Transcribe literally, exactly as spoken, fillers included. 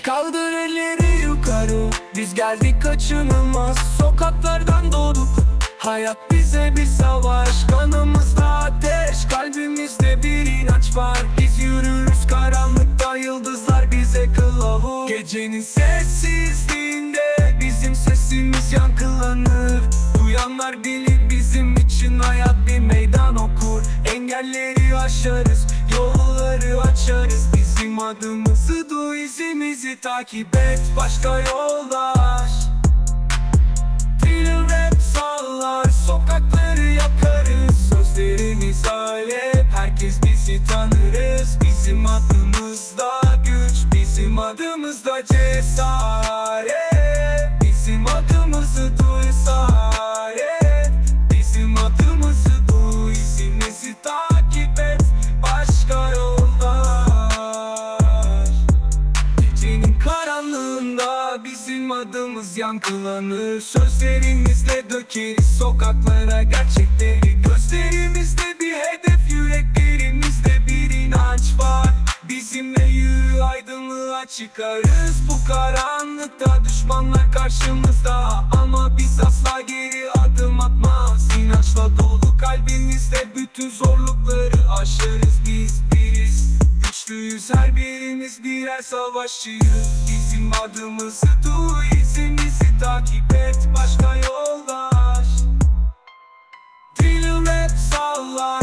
Kaldır elleri yukarı, biz geldik kaçınılmaz. Sokaklardan doğduk, hayat bize bir savaş. Kanımızda ateş, kalbimizde bir inanç var. Biz yürürüz karanlıkta, yıldızlar bize kılavuz. Gecenin sessizliğinde bizim sesimiz yankılanır. Duyanlar bilir, bizim için hayat bir meydan okur. Engelleri aşarız, yolları açarız. Bizim adımızı duy, izimizi takip et, başka yoldaş. Thriller rap sallar, sokakları yakarız. Sözlerimiz alev, herkes bizi tanırız. Bizim adımızda güç, bizim adımızda cesaret. Bizim adımızı duy saret. Bizim adımızı duy, izimizi takip et, başka yoldaş. Gecenin karanlığında bizim adımız yankılanır. Sözlerimizle dökeriz sokaklara gerçekleri. Gözlerimizde bir hedef, yüreklerimizde bir inanç var. Bizimle yürü, aydınlığa çıkarız. Bu karanlıkta düşmanlar karşımızda, ama biz asla geri adım atmaz. İnançla dolu kalbimizde bütün zorlukları aşarız. Biz biriz, güçlüyüz, her birimiz birer savaşçıyız. Bizim adımızı duy, izimizi takip et, başka yoldaş. Thriller rap sallar,